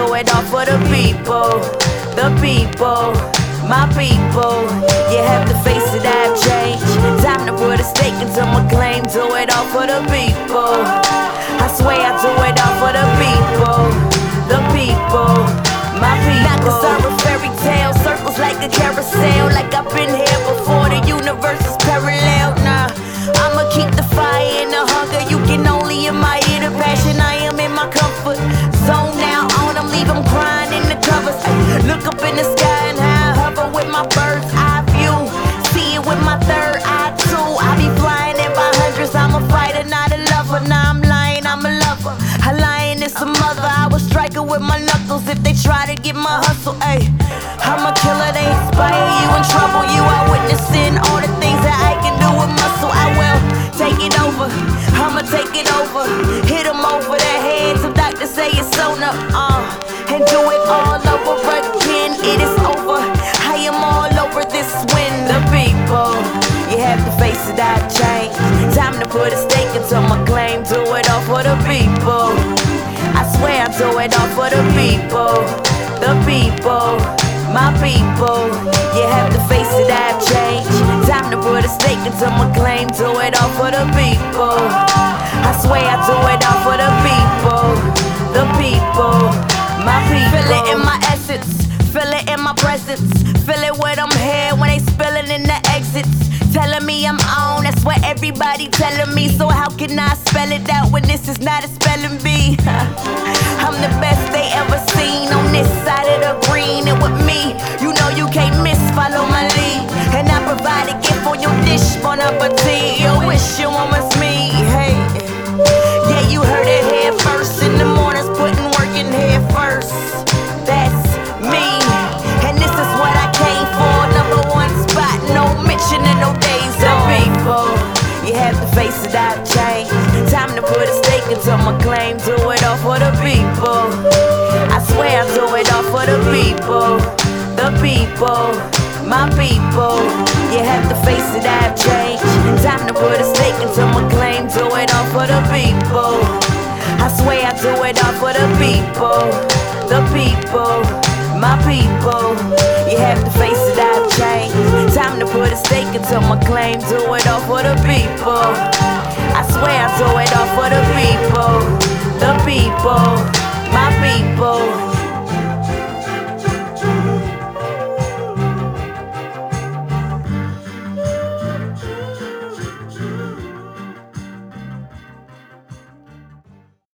do it all for the people, my people. You have to face it, I've changed. Time to put a stake into my claim. Do it all for the people. I swear I do it all for the people, my people. Not concerned with fairy tales, circles like a carousel. Like I've been here before, the universe is parallel. Nah, I'ma keep the fire and the hunger. You can only admire the passion. I am in my comfort zone now. On them, leave them crying in the covers. Ay, look up in the sky and how I hover with my bird's eye view. See it with my third eye too. I be flying in by hundreds. I'm a fighter, not a lover. Nah, I'm lying, I'm a lover. A lion is a mother. I will strike her with my knuckles if they try to get my hustle. Ay, I'm a killer, they inspire you in trouble. You are witnessing all the things that I can do with muscle. I will take it over, I'ma take it over. Hit them over their heads, some doctors say it's on up, and do it all over again. It is over, I am all over this win. The people, you have to face it, I've changed. Time to put a stake into my claim. Do it all for the people. I swear I do it all for the people, my people. You have to face it, I've changed. Time to put a stake into my claim. Do it all for the people. I swear I do it all for the people, my people. Feel it in my essence, feel it in my presence. Feel it when I'm here, when they spilling in the exits. Telling me I'm on, that's what everybody telling me. So how can I spell it out when this is not a spelling bee? I'm the best they ever seen on this side of the green. And with me, you know you can't miss, follow my lead. And I provide a gift on your dish, bon appetit. You wish you almost me, hey. Yeah, you heard it here first. In the mornings, putting work in here first. That's me, and this is what I came for. #1 spot, no mentioning no days on. People, you have to face it, I've changed. Time to put a stake into my claim. Do it all for the people. I swear I do it all for the people, my people. You have to face it, I've changed. Time to put a stake into my claim. Do it all for the people. I swear I do it all for the people, my people. You have to face it, I've changed. Time to put a stake into my claim. Do it all for the people. I swear I do it all for the people, my people.